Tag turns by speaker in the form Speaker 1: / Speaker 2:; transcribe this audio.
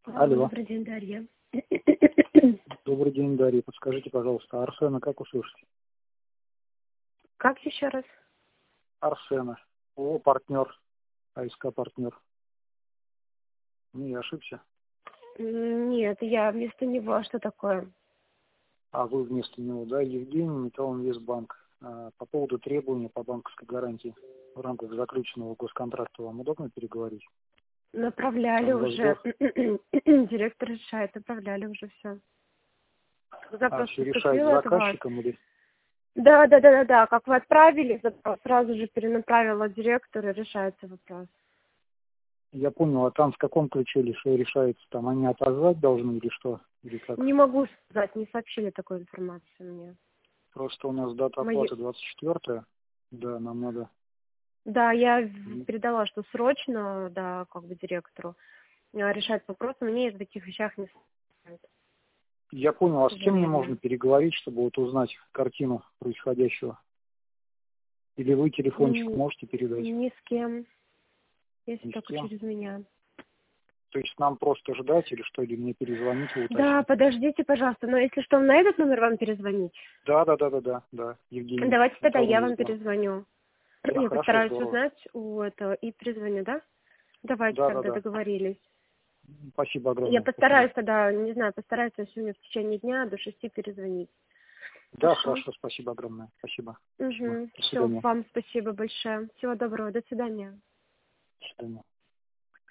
Speaker 1: Алло.
Speaker 2: Добрый день, Дарья.
Speaker 1: Добрый день, Дарья. Подскажите, пожалуйста, Арсена как услышать?
Speaker 2: Как еще раз?
Speaker 1: Арсена. О, партнер. АСК партнер. Не, я ошибся.
Speaker 2: Нет, я вместо него. А что такое?
Speaker 1: А вы вместо него, да? Евгений, Металлинвестбанк. По поводу требования по банковской гарантии в рамках заключенного госконтракта вам удобно переговорить?
Speaker 2: Направляли
Speaker 1: Там
Speaker 2: уже.
Speaker 1: воздух.
Speaker 2: Директор решает, направляли уже все. Запрос
Speaker 1: Все решает
Speaker 2: поступил
Speaker 1: с
Speaker 2: от вас.
Speaker 1: заказчиком или?
Speaker 2: Да. Как вы отправили, сразу же перенаправила директору, и решается вопрос.
Speaker 1: Я понял, а там в каком ключе решается? Там они отозвать должны или что? Или как?
Speaker 2: Не могу сказать, не сообщили такой информации мне.
Speaker 1: Просто у нас дата оплаты 24-я. Да, нам надо.
Speaker 2: Да, я передала, что срочно, да, как бы директору решать вопрос. Мне в таких вещах не сообщают.
Speaker 1: Я понял, а
Speaker 2: К
Speaker 1: с кем мне
Speaker 2: сожалению.
Speaker 1: можно переговорить, чтобы вот узнать картину происходящего? Или вы телефончик можете передать?
Speaker 2: Ни с кем, если
Speaker 1: Ни с
Speaker 2: только
Speaker 1: кем.
Speaker 2: через меня.
Speaker 1: То есть нам просто ждать или что, или мне перезвонить и
Speaker 2: Да,
Speaker 1: уточнить?
Speaker 2: подождите, пожалуйста, но если что, на этот номер вам перезвонить?
Speaker 1: Да, Евгений,
Speaker 2: Давайте тогда я вам
Speaker 1: Металлинвестбанк.
Speaker 2: перезвоню.
Speaker 1: Да,
Speaker 2: Я
Speaker 1: хорошо,
Speaker 2: постараюсь
Speaker 1: здорово.
Speaker 2: узнать у этого и перезвоню, да? Давайте тогда
Speaker 1: Да.
Speaker 2: договорились.
Speaker 1: Спасибо
Speaker 2: Я
Speaker 1: огромное. Спасибо.
Speaker 2: постараюсь тогда, не знаю, постараюсь сегодня в течение дня до 6 перезвонить.
Speaker 1: Да,
Speaker 2: Хорошо?
Speaker 1: хорошо, спасибо огромное. Спасибо.
Speaker 2: Угу.
Speaker 1: До
Speaker 2: Все,
Speaker 1: свидания.
Speaker 2: вам спасибо большое. Всего доброго, до свидания.
Speaker 1: До свидания.